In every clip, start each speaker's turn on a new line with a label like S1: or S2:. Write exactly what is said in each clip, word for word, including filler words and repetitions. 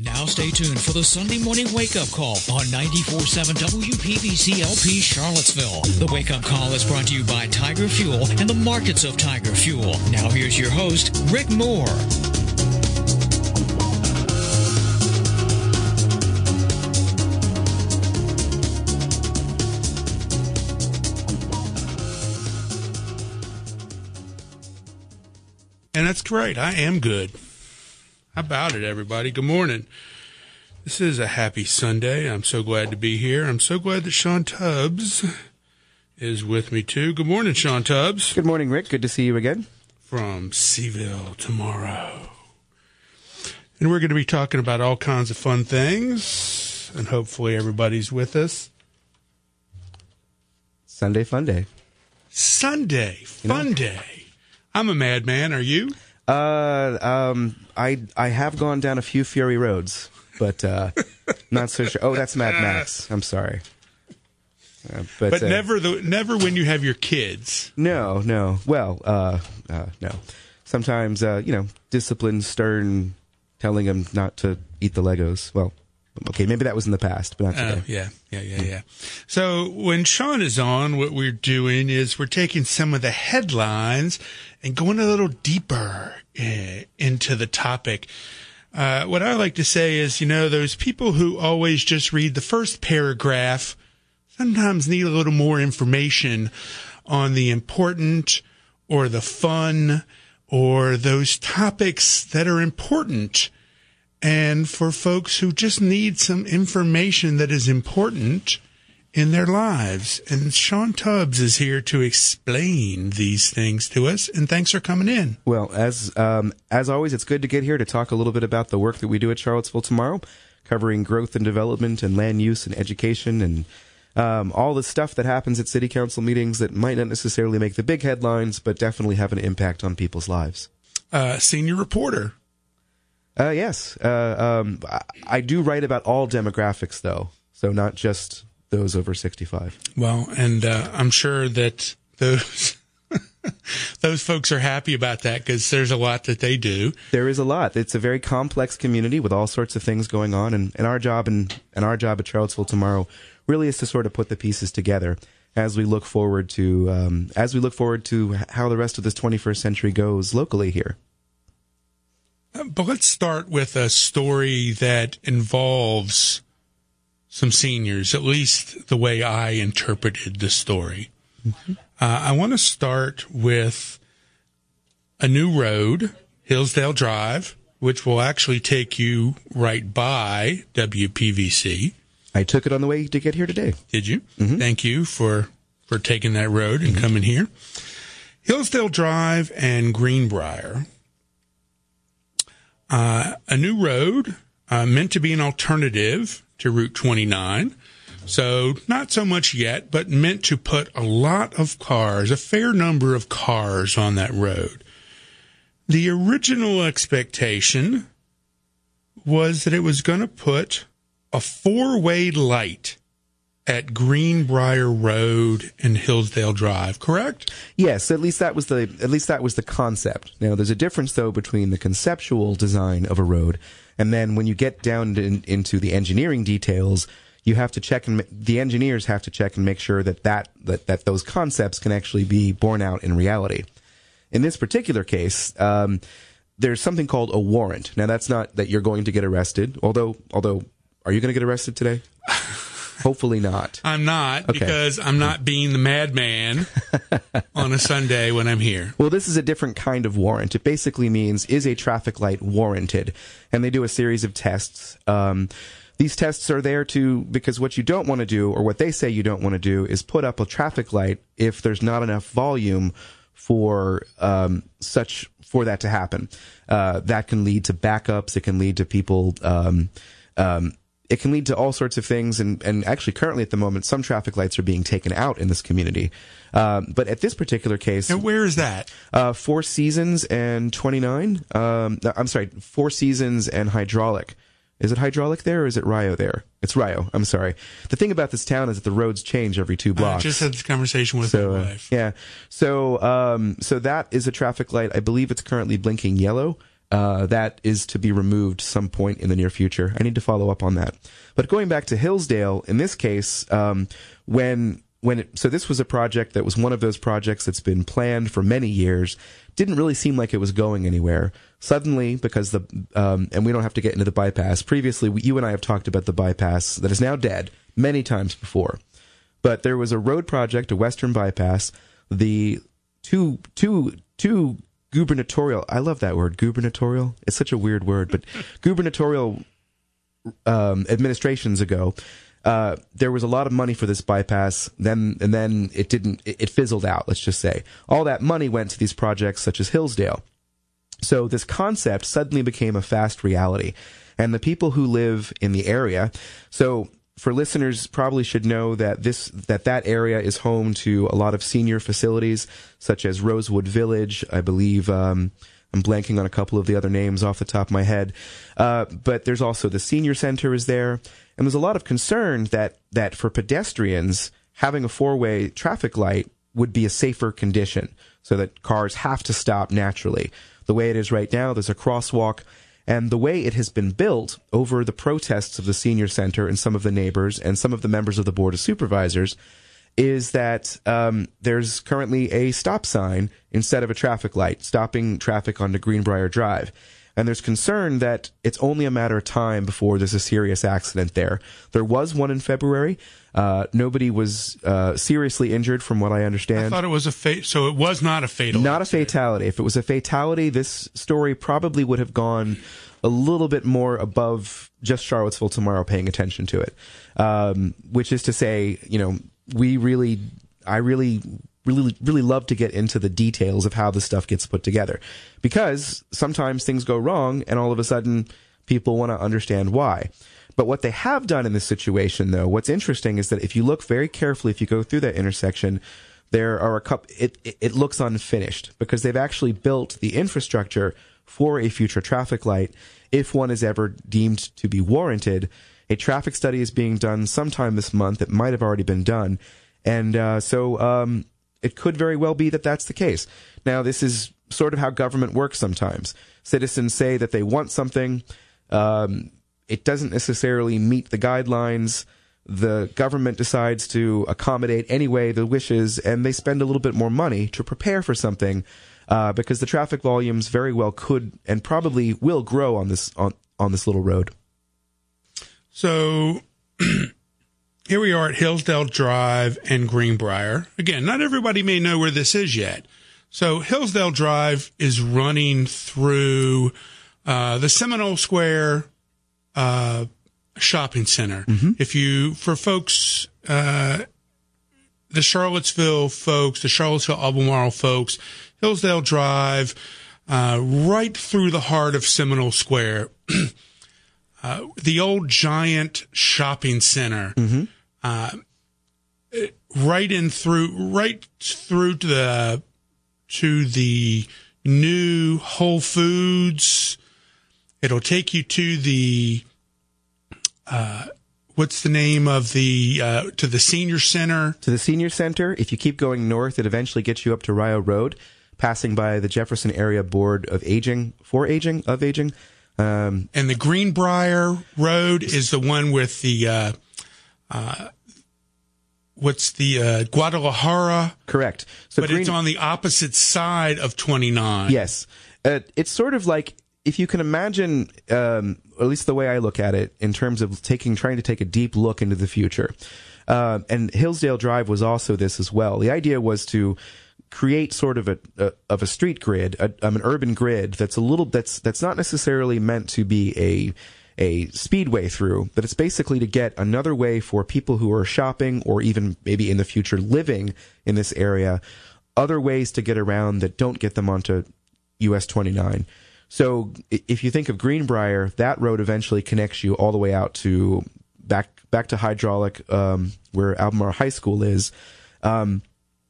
S1: Now stay tuned for the Sunday morning wake-up call on ninety-four point seven W P V C L P Charlottesville. The wake-up call is brought to you by Tiger Fuel and the markets of Tiger Fuel. Now here's your host, Rick Moore.
S2: And that's great. I am good. How about it, everybody? Good morning. This is a happy Sunday. I'm so glad to be here. I'm so glad that Sean Tubbs is with me, too. Good morning, Sean Tubbs.
S3: Good morning, Rick. Good to see you again.
S2: From Seaville tomorrow. And we're going to be talking about all kinds of fun things, and hopefully everybody's with us.
S3: Sunday fun day.
S2: Sunday fun you know? day. I'm a madman. Are you?
S3: Uh, um, I I have gone down a few Fury roads, but uh, not so sure. Oh, that's Mad Max. I'm sorry. Uh, but
S2: but
S3: uh,
S2: never the never when you have your kids.
S3: No, no. Well, uh, uh, no. Sometimes, uh, you know, discipline, stern, telling them not to eat the Legos. Well, okay, maybe that was in the past, but not today.
S2: Uh, yeah, yeah, yeah, yeah. So when Sean is on, what we're doing is we're taking some of the headlines and going a little deeper uh, into the topic. Uh, what I like to say is, you know, those people who always just read the first paragraph sometimes need a little more information on the important or the fun or those topics that are important. And for folks who just need some information that is important in their lives. And Sean Tubbs is here to explain these things to us. And thanks for coming in.
S3: Well, as um, as always, it's good to get here to talk a little bit about the work that we do at Charlottesville Tomorrow, covering growth and development and land use and education and um, all the stuff that happens at city council meetings that might not necessarily make the big headlines, but definitely have an impact on people's lives.
S2: Uh, senior reporter.
S3: Uh, yes. Uh, um, I, I do write about all demographics, though, so not just those over sixty-five.
S2: Well, and uh, I'm sure that those those folks are happy about that because there's a lot that they do.
S3: There is a lot. It's a very complex community with all sorts of things going on, and, and our job and, and our job at Charlottesville Tomorrow really is to sort of put the pieces together as we look forward to um, as we look forward to how the rest of this twenty-first century goes locally here.
S2: But let's start with a story that involves some seniors, at least the way I interpreted the story. Mm-hmm. Uh, I want to start with a new road, Hillsdale Drive, which will actually take you right by W P V C.
S3: I took it on the way to get here today.
S2: Did you?
S3: Mm-hmm.
S2: Thank you for, for taking that road and mm-hmm. coming here. Hillsdale Drive and Greenbrier. Uh, a new road uh, meant to be an alternative to Route twenty-nine. So not so much yet, but meant to put a lot of cars, a fair number of cars on that road. The original expectation was that it was going to put a four-way light at Greenbrier Road and Hillsdale Drive, correct?
S3: Yes, at least that was the at least that was the concept. Now, there's a difference though between the conceptual design of a road and then when you get down in, into the engineering details, you have to check and the engineers have to check and make sure that that, that that those concepts can actually be borne out in reality. In this particular case, um, there's something called a warrant. Now, that's not that you're going to get arrested, although although are you going to get arrested today? Hopefully not.
S2: I'm not,
S3: okay.
S2: Because I'm not being the madman on a Sunday when I'm here.
S3: Well, this is a different kind of warrant. It basically means, is a traffic light warranted? And they do a series of tests. Um, these tests are there to, because what you don't want to do, or what they say you don't want to do, is put up a traffic light if there's not enough volume for um, such for that to happen. Uh, that can lead to backups. It can lead to people... Um, um, It can lead to all sorts of things, and, and actually currently at the moment, some traffic lights are being taken out in this community. Um, but at this particular case...
S2: And where is that?
S3: Uh, Four Seasons and twenty-nine. Um, no, I'm sorry, Four Seasons and Hydraulic. Is it Hydraulic there, or is it Rio there? It's Rio, I'm sorry. The thing about this town is that the roads change every two blocks.
S2: I just had this conversation with
S3: so,
S2: my
S3: uh,
S2: wife.
S3: Yeah, so, um, so that is a traffic light. I believe it's currently blinking yellow. uh, that is to be removed some point in the near future. I need to follow up on that. But going back to Hillsdale, in this case, um, when when it, so this was a project that was one of those projects that's been planned for many years, didn't really seem like it was going anywhere. Suddenly, because the um, and we don't have to get into the bypass. Previously, we, you and I have talked about the bypass that is now dead many times before. But there was a road project, a western bypass. The two two two gubernatorial, I love that word, gubernatorial. It's such a weird word, but gubernatorial um, administrations ago, uh, there was a lot of money for this bypass. Then and then it didn't. It, it fizzled out. Let's just say all that money went to these projects such as Hillsdale. So this concept suddenly became a fast reality, and the people who live in the area. So for listeners, probably should know that this that that area is home to a lot of senior facilities, such as Rosewood Village. I believe um, I'm blanking on a couple of the other names off the top of my head. Uh, but there's also the senior center is there, and there's a lot of concern that that for pedestrians, having a four-way traffic light would be a safer condition, so that cars have to stop naturally. The way it is right now, there's a crosswalk. And the way it has been built over the protests of the senior center and some of the neighbors and some of the members of the Board of Supervisors is that um, there's currently a stop sign instead of a traffic light, stopping traffic onto Greenbrier Drive. And there's concern that it's only a matter of time before there's a serious accident there. There was one in February. Uh, nobody was uh, seriously injured, from what I understand.
S2: I thought it was a fa- so it was not a fatal.
S3: Not
S2: accident.
S3: a fatality. If it was a fatality, this story probably would have gone a little bit more above just Charlottesville Tomorrow paying attention to it. Um, which is to say, you know, we really, I really, really, really love to get into the details of how this stuff gets put together, because sometimes things go wrong, and all of a sudden people want to understand why. But what they have done in this situation, though, what's interesting is that if you look very carefully, if you go through that intersection, there are a couple. It, it it looks unfinished because they've actually built the infrastructure for a future traffic light, if one is ever deemed to be warranted. A traffic study is being done sometime this month. It might have already been done, and uh, so um, it could very well be that that's the case. Now, this is sort of how government works sometimes. Citizens say that they want something. Um, It doesn't necessarily meet the guidelines. The government decides to accommodate anyway the wishes, and they spend a little bit more money to prepare for something, uh, because the traffic volumes very well could and probably will grow on this on, on this little road.
S2: So here we are at Hillsdale Drive and Greenbrier. Again, not everybody may know where this is yet. So Hillsdale Drive is running through uh, the Seminole Square Uh, shopping center. Mm-hmm. If you, for folks, uh, the Charlottesville folks, the Charlottesville Albemarle folks, Hillsdale Drive, uh, right through the heart of Seminole Square, uh, the old giant shopping center, mm-hmm. uh, right in through, right through to the, to the new Whole Foods. It'll take you to the, uh, what's the name of the, uh, to the senior center?
S3: To the senior center. If you keep going north, it eventually gets you up to Rio Road, passing by the Jefferson Area Board of Aging, for Aging, of Aging. Um,
S2: and the Greenbrier Road is the one with the, uh, uh, what's the, uh, Guadalajara?
S3: Correct. So
S2: but
S3: Green-
S2: it's on the opposite side of twenty-nine.
S3: Yes. Uh, it's sort of like, if you can imagine, um, at least the way I look at it, in terms of taking, trying to take a deep look into the future, uh, and Hillsdale Drive was also this as well. The idea was to create sort of a, a of a street grid, a, um, an urban grid that's a little that's that's not necessarily meant to be a a speedway through, but it's basically to get another way for people who are shopping or even maybe in the future living in this area, other ways to get around that don't get them onto U S twenty-nine. So if you think of Greenbrier, that road eventually connects you all the way out to back back to Hydraulic, um, where Albemarle High School is. Um,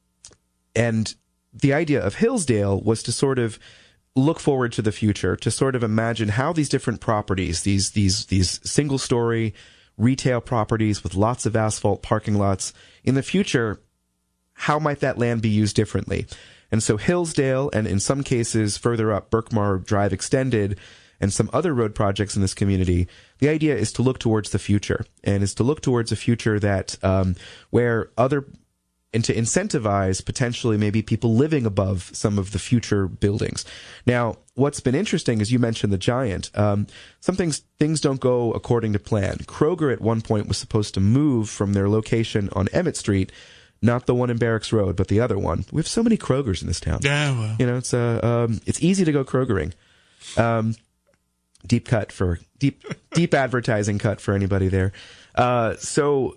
S3: and the idea of Hillsdale was to sort of look forward to the future, to sort of imagine how these different properties, these these these single-story retail properties with lots of asphalt parking lots, in the future, how might that land be used differently? And so Hillsdale, and in some cases further up, Berkmar Drive Extended, and some other road projects in this community, the idea is to look towards the future, and is to look towards a future that um, where other and to incentivize potentially maybe people living above some of the future buildings. Now, what's been interesting is you mentioned the Giant. Um, some things, things don't go according to plan. Kroger at one point was supposed to move from their location on Emmett Street, not the one in Barracks Road, but the other one. We have so many Krogers in this town.
S2: Yeah, well.
S3: You know, it's uh, um, it's easy to go Krogering. Um, deep cut for deep deep advertising cut for anybody there. Uh, so.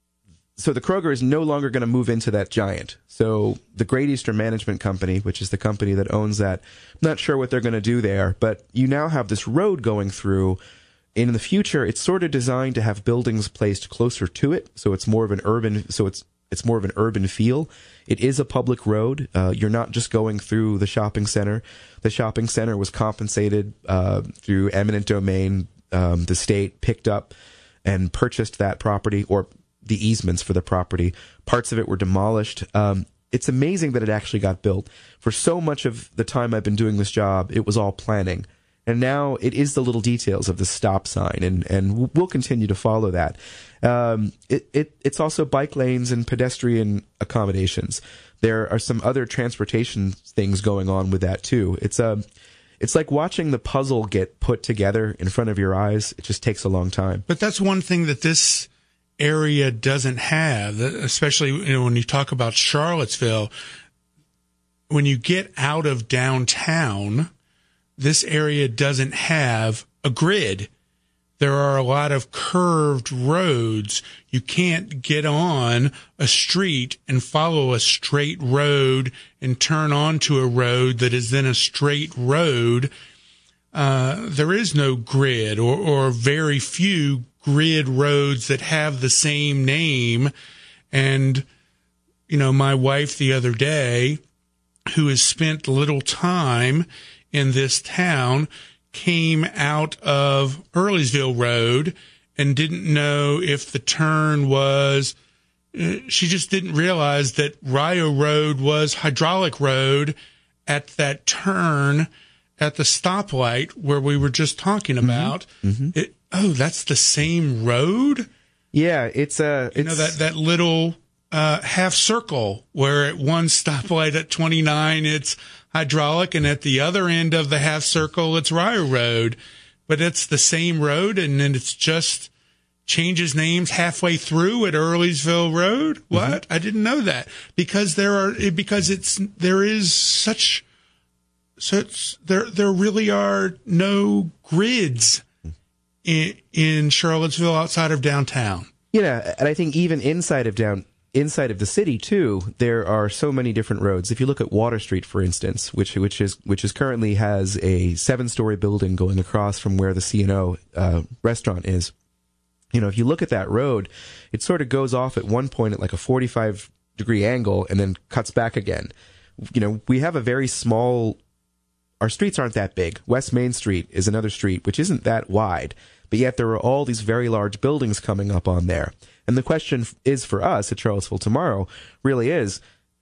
S3: So the Kroger is no longer going to move into that Giant. So the Great Eastern Management Company, which is the company that owns that, I'm not sure what they're going to do there, but you now have this road going through. In the future, it's sort of designed to have buildings placed closer to it, so it's more of an urban. So it's it's more of an urban feel. It is a public road. Uh, you're not just going through the shopping center. The shopping center was compensated uh, through eminent domain. Um, the state picked up and purchased that property, or the easements for the property. Parts of it were demolished. Um, it's amazing that it actually got built. For so much of the time I've been doing this job, it was all planning. And now it is the little details of the stop sign, and, and we'll continue to follow that. Um, it, it, it's also bike lanes and pedestrian accommodations. There are some other transportation things going on with that too. It's a, it's like watching the puzzle get put together in front of your eyes. It just takes a long time.
S2: But that's one thing that this area doesn't have, especially, you know, when you talk about Charlottesville. When you get out of downtown, this area doesn't have a grid. There are a lot of curved roads. You can't get on a street and follow a straight road and turn onto a road that is then a straight road. Uh, there is no grid, or, or very few grid roads that have the same name. And, you know, my wife the other day, who has spent little time in this town, came out of Earlysville Road and didn't know if the turn was, uh, she just didn't realize that Rio Road was hydraulic road at that turn at the stoplight where we were just talking about. Mm-hmm. It, oh, that's the same road?
S3: Yeah, it's a... It's,
S2: you know, that, that little uh, half circle where at one stoplight at twenty-nine, it's hydraulic, and at the other end of the half circle, it's Rio Road. But it's the same road, and then it's just changes names halfway through at Earlysville Road? What? Mm-hmm. I didn't know that. Because there are, because it's, there is such... So it's, there, there really are no grids in, in Charlottesville outside of downtown.
S3: Yeah, and I think even inside of down, inside of the city too, there are so many different roads. If you look at Water Street, for instance, which which is which is currently has a seven-story building going across from where the C and O uh, restaurant is. You know, if you look at that road, it sort of goes off at one point at like a forty-five degree angle and then cuts back again. You know, we have a very small. Our streets aren't that big. West Main Street is another street which isn't that wide, but yet there are all these very large buildings coming up on there. And the question is for us at Charlottesville Tomorrow really is,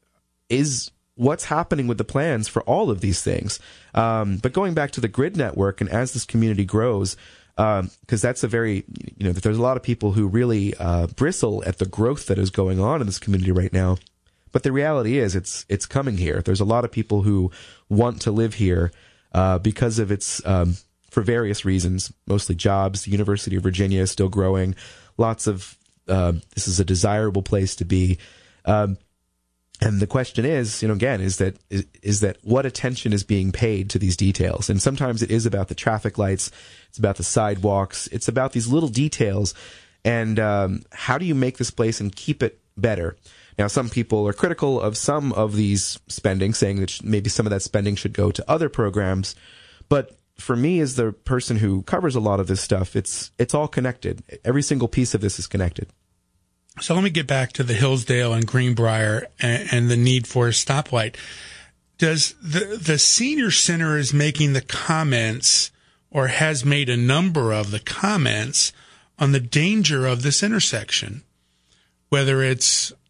S3: is what's happening with the plans for all of these things? Um, but going back to the grid network, and as this community grows, because um, that's a very, you know, there's a lot of people who really uh, bristle at the growth that is going on in this community right now. But the reality is, it's it's coming here. There's a lot of people who want to live here uh, because of its, um, for various reasons, mostly jobs. The University of Virginia is still growing. Lots of, uh, this is a desirable place to be. Um, and the question is, you know, again, is that is, is that what attention is being paid to these details? And sometimes it is about the traffic lights. It's about the sidewalks. It's about these little details. And um, how do you make this place and keep it better? Now, some people are critical of some of these spending, saying that maybe some of that spending should go to other programs. But for me, as the person who covers a lot of this stuff, it's it's all connected. Every single piece of this is connected.
S2: So let me get back to the Hillsdale and Greenbrier and, and the need for a stoplight. Does the the senior center is making the comments, or has made a number of the comments on the danger of this intersection, whether it's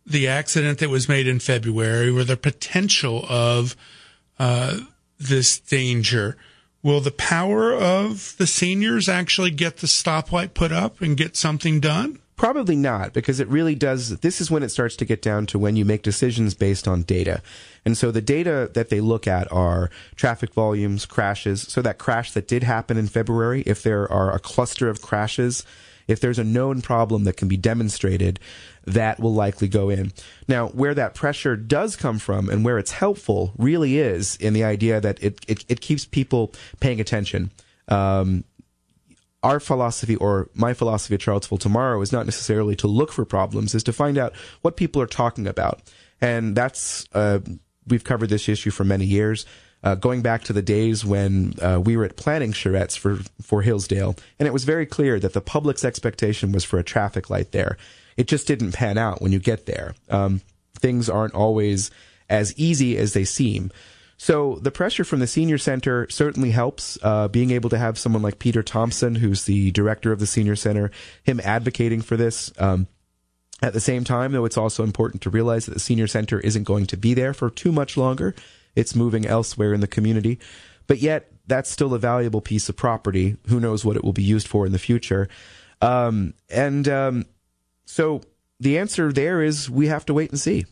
S2: the accident that was made in February or the potential of uh, this danger, will the power of the seniors actually get the stoplight put up and get something done?
S3: Probably not, because it really does. This is when it starts to get down to when you make decisions based on data. And so the data that they look at are traffic volumes, crashes. So that crash that did happen in February, if there are a cluster of crashes, if there's a known problem that can be demonstrated, that will likely go in. Now, where that pressure does come from and where it's helpful really is in the idea that it, it, it keeps people paying attention. Um, Our philosophy, or my philosophy at Charlottesville Tomorrow, is not necessarily to look for problems, is to find out what people are talking about. And that's, uh, we've covered this issue for many years, uh, going back to the days when uh, we were at planning charrettes for, for Hillsdale. And it was very clear that the public's expectation was for a traffic light there. It just didn't pan out when you get there. Um, things aren't always as easy as they seem. So the pressure from the senior center certainly helps. Uh, being able to have someone like Peter Thompson, who's the director of the senior center, him advocating for this. Um, at the same time, though, it's also important to realize that the senior center isn't going to be there for too much longer. It's moving elsewhere in the community. But yet, that's still a valuable piece of property. Who knows what it will be used for in the future. Um, and um, so the answer there is we have to wait and see.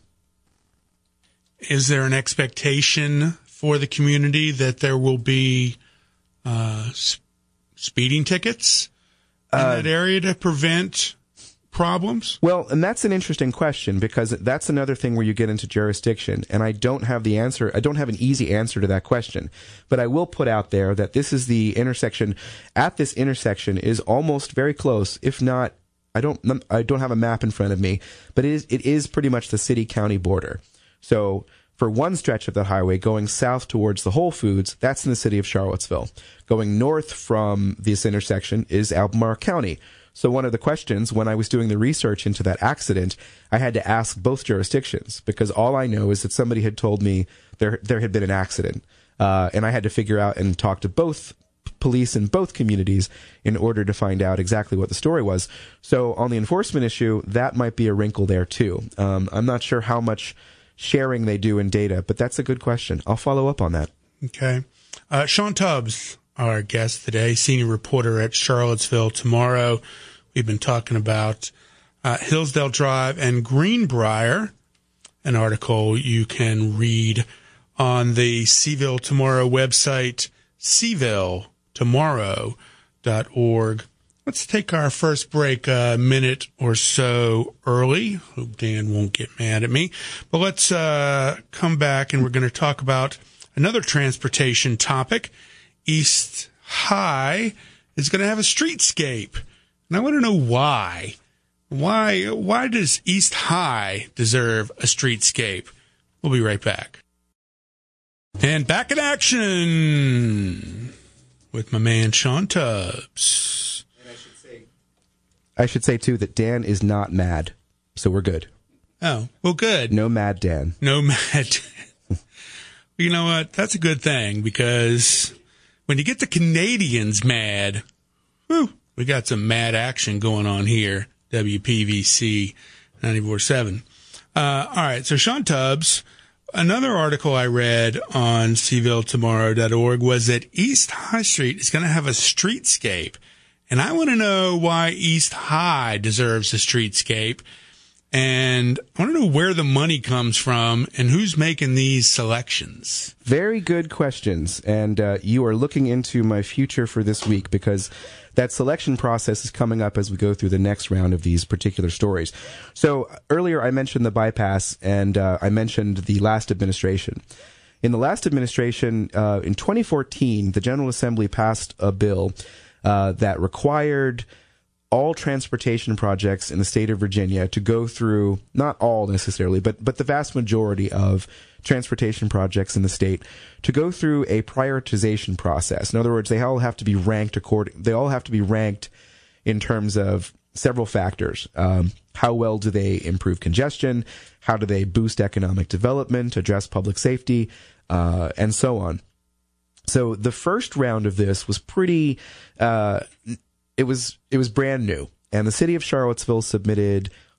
S2: Is there an expectation for the community that there will be uh, sp- speeding tickets in uh, that area to prevent problems?
S3: Well, and that's an interesting question, because that's another thing where you get into jurisdiction, and I don't have the answer. I don't have an easy answer to that question, but I will put out there that this is the intersection. At this intersection is almost very close, if not. I don't. I don't have a map in front of me, but it is. It is pretty much the city-county border. So for one stretch of the highway going south towards the Whole Foods, that's in the city of Charlottesville. Going north from this intersection is Albemarle County. So one of the questions when I was doing the research into that accident, I had to ask both jurisdictions, because all I know is that somebody had told me there there had been an accident. Uh, and I had to figure out and talk to both police in both communities in order to find out exactly what the story was. So on the enforcement issue, that might be a wrinkle there too. Um, I'm not sure how much sharing they do in data, but that's a good question. I'll follow up on that.
S2: Okay. Uh, Sean Tubbs, our guest today, senior reporter at Charlottesville Tomorrow. We've been talking about uh, Hillsdale Drive and Greenbrier, an article you can read on the Seville Tomorrow website, seville tomorrow dot org. Let's take our first break a minute or so early. Hope Dan won't get mad at me. But let's uh, come back, and we're going to talk about another transportation topic. East High is going to have a streetscape. And I want to know why. Why, why does East High deserve a streetscape? We'll be right back. And back in action with my man Sean Tubbs.
S3: I should say, too, that Dan is not mad, so we're good.
S2: Oh, well, good.
S3: No mad Dan.
S2: No mad Dan. You know what? That's a good thing, because when you get the Canadians mad, whew, we got some mad action going on here, W P V C ninety-four point seven. Uh, all right, so Sean Tubbs, another article I read on seville tomorrow dot org was that East High Street is going to have a streetscape. And I want to know why East High deserves a streetscape. And I want to know where the money comes from and who's making these selections.
S3: Very good questions. And uh, you are looking into my future for this week, because that selection process is coming up as we go through the next round of these particular stories. So earlier I mentioned the bypass, and uh, I mentioned the last administration. In the last administration, uh, in twenty fourteen, the General Assembly passed a bill Uh, that required all transportation projects in the state of Virginia to go through, not all necessarily, but but the vast majority of transportation projects in the state to go through a prioritization process. In other words, they all have to be ranked according. They all have to be ranked in terms of several factors. Um, how well do they improve congestion? How do they boost economic development, address public safety, uh, and so on. So the first round of this was pretty, uh, it was, it was brand new. And the city of Charlottesville submitted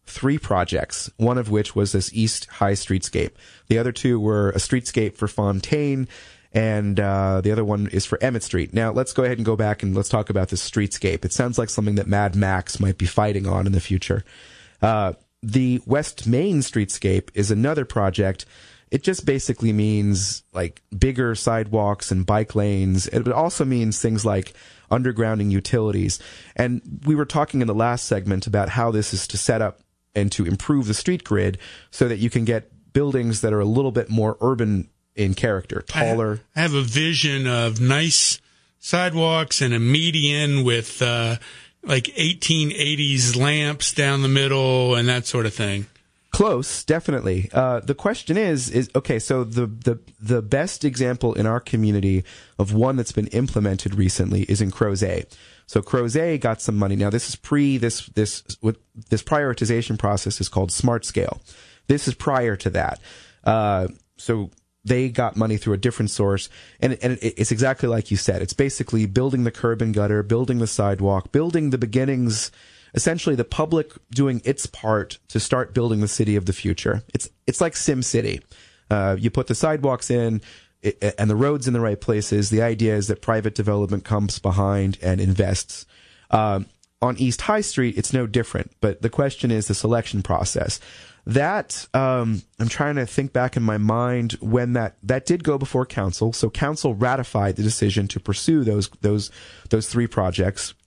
S3: three projects, one of which was this East High streetscape. The other two were a streetscape for Fontaine, and uh, the other one is for Emmett Street. Now, let's go ahead and go back and let's talk about this streetscape. It sounds like something that Mad Max might be fighting on in the future. Uh, the West Main streetscape is another project. It just basically means like bigger sidewalks and bike lanes. It also means things like undergrounding utilities. And we were talking in the last segment about how this is to set up and to improve the street grid so that you can get buildings that are a little bit more urban in character, taller.
S2: I have a vision of nice sidewalks and a median with uh, like eighteen eighties lamps down the middle and that sort of thing.
S3: Close, definitely. Uh, the question is, is okay, so the, the, the best example in our community of one that's been implemented recently is in Crozet. So Crozet got some money. Now, this is pre, this, this, with, this prioritization process is called Smart Scale. This is prior to that. Uh, so they got money through a different source, and, and it, it's exactly like you said. It's basically building the curb and gutter, building the sidewalk, building the beginnings, essentially the public doing its part to start building the city of the future. It's it's like Sim City. Uh, you put the sidewalks in it, and the roads in the right places. The idea is that private development comes behind and invests. Um, on East High Street, it's no different, but the question is the selection process. That, um, I'm trying to think back in my mind when that, that did go before council. So council ratified the decision to pursue those, those, those three projects.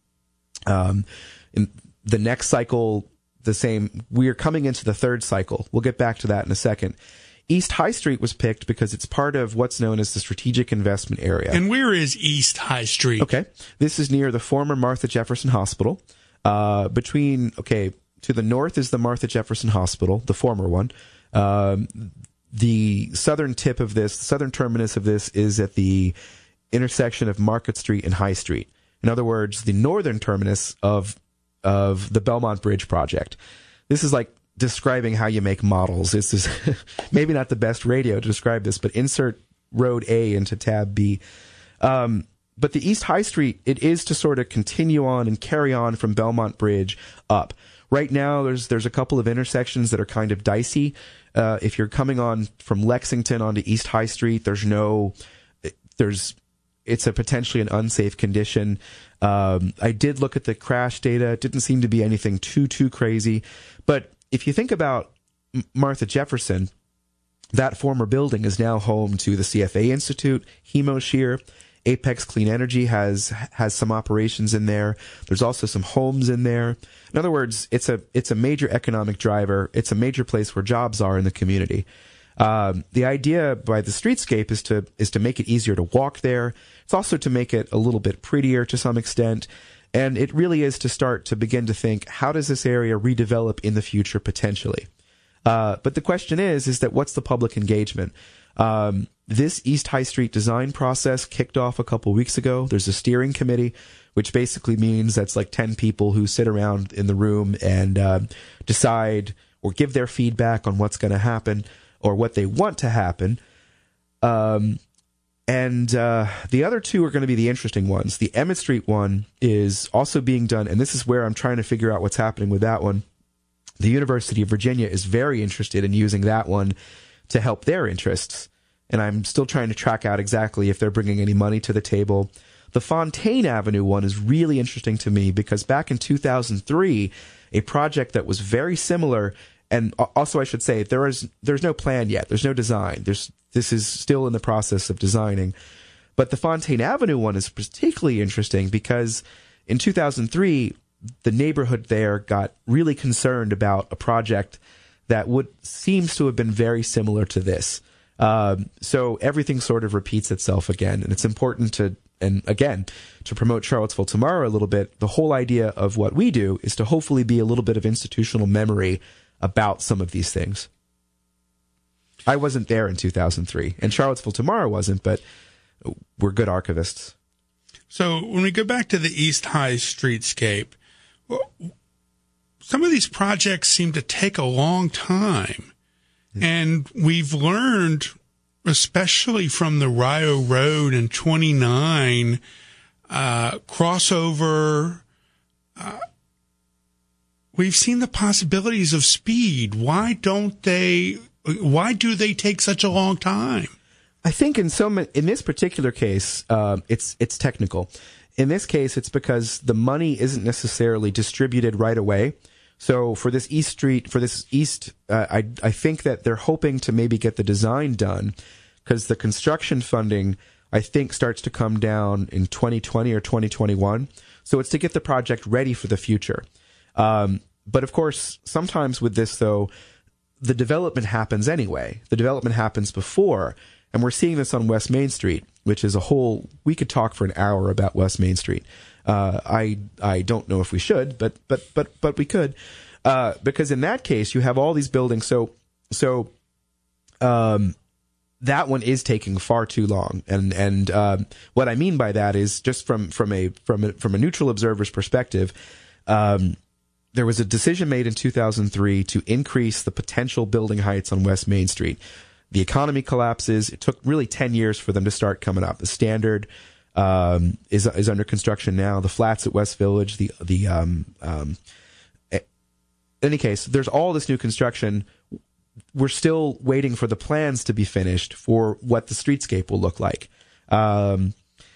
S3: Um, in the next cycle, the same, we are coming into the third cycle. We'll get back to that in a second. East High Street was picked because it's part of what's known as the strategic investment area.
S2: And where is East High Street?
S3: Okay. This is near the former Martha Jefferson Hospital. Uh, between, okay, to the north is the Martha Jefferson Hospital, the former one. Um, the southern tip of this, the southern terminus of this is at the intersection of Market Street and High Street. In other words, the northern terminus of of the Belmont Bridge project. This is like describing how you make models. This is maybe not the best radio to describe this, but insert road A into tab B. Um, but the East High Street, it is to sort of continue on and carry on from Belmont Bridge up. Right now, there's there's a couple of intersections that are kind of dicey. Uh, if you're coming on from Lexington onto East High Street, there's no, there's, it's a potentially an unsafe condition. Um, I did look at the crash data. It didn't seem to be anything too, too crazy. But if you think about Martha Jefferson, that former building is now home to the C F A Institute, HemoShear. Apex Clean Energy has has some operations in there. There's also some homes in there. In other words, it's a it's a major economic driver. It's a major place where jobs are in the community. Um, the idea by the streetscape is to is to make it easier to walk there. It's also to make it a little bit prettier to some extent. And it really is to start to begin to think, how does this area redevelop in the future potentially? Uh, but the question is, is that what's the public engagement? Um, this East High Street design process kicked off a couple weeks ago. There's a steering committee, which basically means that's like ten people who sit around in the room and uh, decide or give their feedback on what's going to happen or what they want to happen. Um, and uh, the other two are going to be the interesting ones. The Emmett Street one is also being done, and this is where I'm trying to figure out what's happening with that one. The University of Virginia is very interested in using that one to help their interests, and I'm still trying to track out exactly if they're bringing any money to the table. The Fontaine Avenue one is really interesting to me because back in two thousand three, a project that was very similar, and also I should say there is there's no plan yet, there's no design. There's this is still in the process of designing, but the Fontaine Avenue one is particularly interesting because in two thousand three, the neighborhood there got really concerned about a project that would seems to have been very similar to this. Um, so everything sort of repeats itself again, and it's important to, and again, to promote Charlottesville Tomorrow a little bit. The whole idea of what we do is to hopefully be a little bit of institutional memory about some of these things. I wasn't there in two thousand three, and Charlottesville Tomorrow wasn't, but we're good archivists.
S2: So when we go back to the East High Streetscape, well, some of these projects seem to take a long time. And we've learned, especially from the Rio Road and twenty-nine, uh, crossover, uh, we've seen the possibilities of speed. Why don't they, why do they take such a long time?
S3: I think in so many, in this particular case, uh, it's it's technical. In this case, it's because the money isn't necessarily distributed right away. So for this East Street, for this East, uh, I I think that they're hoping to maybe get the design done, because the construction funding, I think, starts to come down in twenty twenty or twenty twenty-one. So it's to get the project ready for the future. Um, but of course, sometimes with this, though, the development happens anyway. The development happens before. And we're seeing this on West Main Street, which is a whole, we could talk for an hour about West Main Street. Uh, I I don't know if we should, but but but but we could, uh, because in that case you have all these buildings. So so, um, that one is taking far too long, and and um, what I mean by that is just from from a from a, from a neutral observer's perspective. Um, there was a decision made in two thousand three to increase the potential building heights on West Main Street. The economy collapses. It took really ten years for them to start coming up. The Standard um, is is under construction now. The flats at West Village. The the um, um, in any case, there's all this new construction. We're still waiting for the plans to be finished for what the streetscape will look like. Um,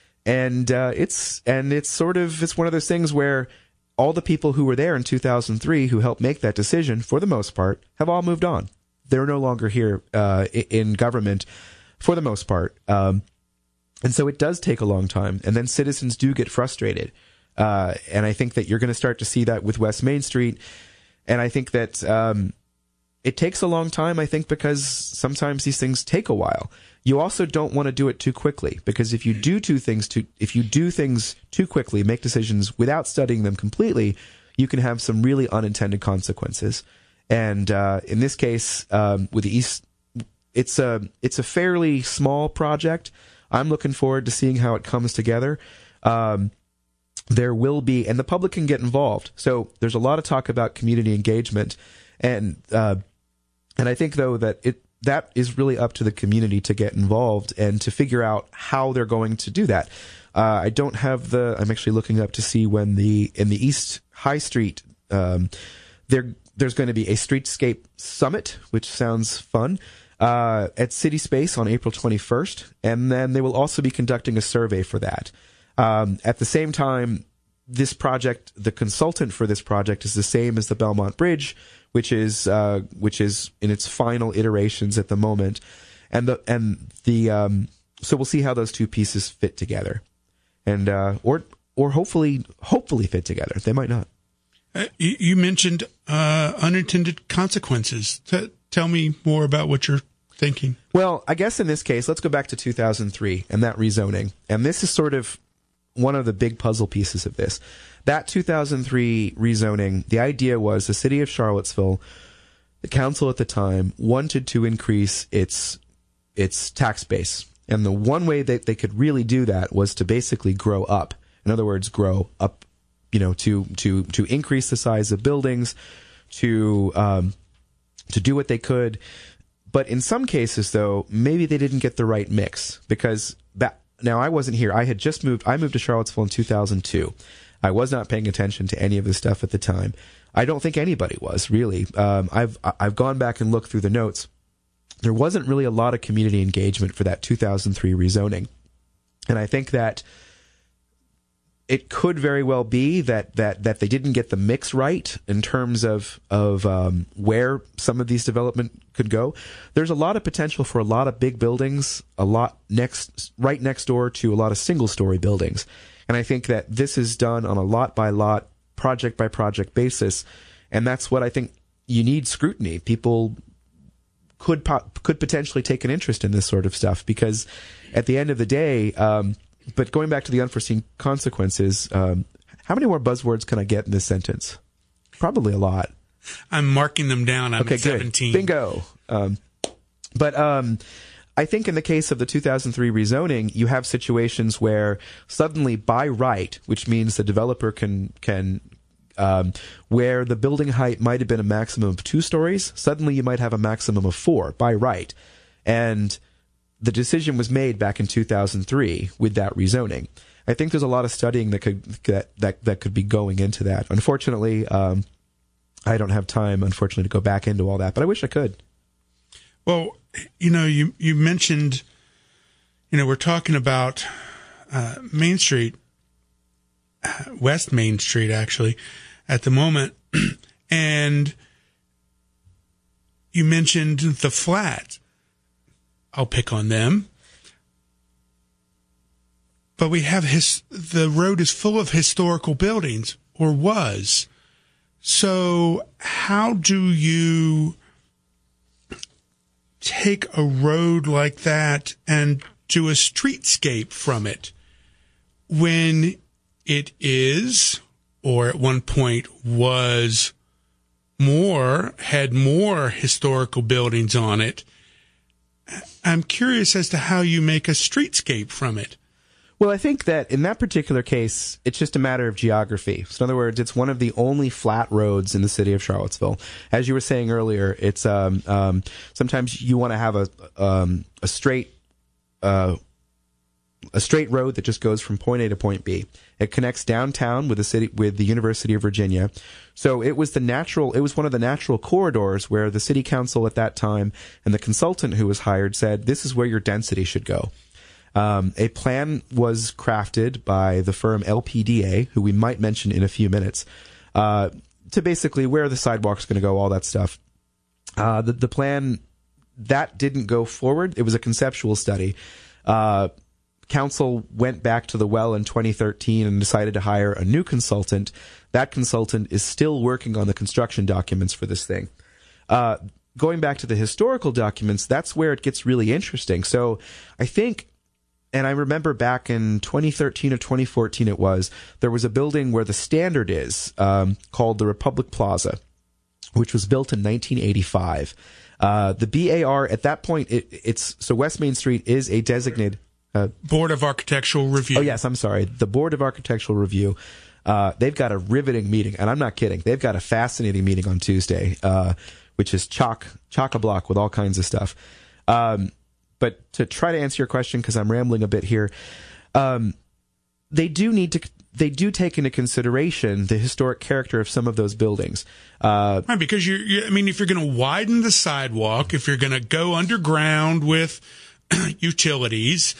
S3: and uh, it's and it's sort of it's one of those things where all the people who were there in two thousand three who helped make that decision, for the most part, have all moved on. They're no longer here uh, in government, for the most part. Um, and so it does take a long time. And then citizens do get frustrated. Uh, and I think that you're going to start to see that with West Main Street. And I think that um, it takes a long time, I think, because sometimes these things take a while. You also don't want to do it too quickly, because if you do two things too, if you do things too quickly, make decisions without studying them completely, you can have some really unintended consequences. And uh, in this case, um, with the East, it's a it's a fairly small project. I'm looking forward to seeing how it comes together. Um, there will be, and the public can get involved. So there's a lot of talk about community engagement, and uh, and I think though that it that is really up to the community to get involved and to figure out how they're going to do that. Uh, I don't have the. I'm actually looking up to see when the in the East High Street. Um, they're There's going to be a streetscape summit, which sounds fun, uh, at City Space on April twenty-first. And then they will also be conducting a survey for that. Um, at the same time, this project, the consultant for this project is the same as the Belmont Bridge, which is uh, which is in its final iterations at the moment. And the and the um, so we'll see how those two pieces fit together, and uh, or or hopefully hopefully fit together. They might not.
S2: Uh, you, you mentioned uh, unintended consequences. T- tell me more about what you're thinking.
S3: Well, I guess in this case, let's go back to two thousand three and that rezoning. And this is sort of one of the big puzzle pieces of this. That two thousand three rezoning, the idea was the city of Charlottesville, the council at the time, wanted to increase its its tax base. And the one way that they could really do that was to basically grow up. In other words, grow up. You know, to to to increase the size of buildings, to um, to do what they could, but in some cases, though, maybe they didn't get the right mix, because that now I wasn't here. I had just moved. I moved to Charlottesville in two thousand two. I was not paying attention to any of this stuff at the time. I don't think anybody was really. Um, I've I've gone back and looked through the notes. There wasn't really a lot of community engagement for that two thousand three rezoning, and I think that. It could very well be that, that, that they didn't get the mix right in terms of of um, where some of these development could go. There's a lot of potential for a lot of big buildings, a lot next right next door to a lot of single story buildings, and I think that this is done on a lot by lot, project by project basis, and that's what I think you need scrutiny. People could po- could potentially take an interest in this sort of stuff, because at the end of the day. Um, But going back to the unforeseen consequences, um, how many more buzzwords can I get in this sentence? Probably a lot.
S2: I'm marking them down. I'm
S3: okay,
S2: at seventeen.
S3: Good. Bingo. Um, but um, I think in the case of the two thousand three rezoning, you have situations where suddenly by right, which means the developer can can um, where the building height might have been a maximum of two stories, suddenly you might have a maximum of four by right. And the decision was made back in two thousand three with that rezoning. I think there's a lot of studying that could that that, that could be going into that. Unfortunately, um, I don't have time, unfortunately, to go back into all that, but I wish I could.
S2: Well, you know, you, you mentioned, you know, we're talking about uh, Main Street, uh, West Main Street, actually, at the moment. And you mentioned the Flat. I'll pick on them. But we have his, the road is full of historical buildings, or was. So how do you take a road like that and do a streetscape from it when it is, or at one point was, more, had more historical buildings on it? I'm curious as to how you make a streetscape from it.
S3: Well, I think that in that particular case, it's just a matter of geography. So in other words, it's one of the only flat roads in the city of Charlottesville. As you were saying earlier, it's um, um, sometimes you want to have a um, a straight uh, a straight road that just goes from point A to point B. It connects downtown with the city with the University of Virginia. So it was the natural. It was one of the natural corridors where the city council at that time and the consultant who was hired said, "This is where your density should go." Um, a plan was crafted by the firm L P D A, who we might mention in a few minutes, uh, to basically where the sidewalk's going to go, all that stuff. Uh, the, the plan, that didn't go forward. It was a conceptual study. Uh, council went back to the well in twenty thirteen and decided to hire a new consultant. That consultant is still working on the construction documents for this thing. Uh, going back to the historical documents, that's where it gets really interesting. So I think... And I remember back in twenty thirteen or twenty fourteen it was, there was a building where the Standard is, um, called the Republic Plaza, which was built in nineteen eighty-five. Uh, the B A R, at that point, it, it's, so West Main Street is a designated... Uh,
S2: Board of Architectural Review.
S3: Oh, yes, I'm sorry. The Board of Architectural Review. Uh, they've got a riveting meeting, and I'm not kidding. They've got a fascinating meeting on Tuesday, uh, which is chock, chock-a-block with all kinds of stuff. Um, But to try to answer your question, because I'm rambling a bit here, um, they do need to, they do take into consideration the historic character of some of those buildings. Uh,
S2: right, because you're, you, I mean, if you're going to widen the sidewalk, if you're going to go underground with utilities,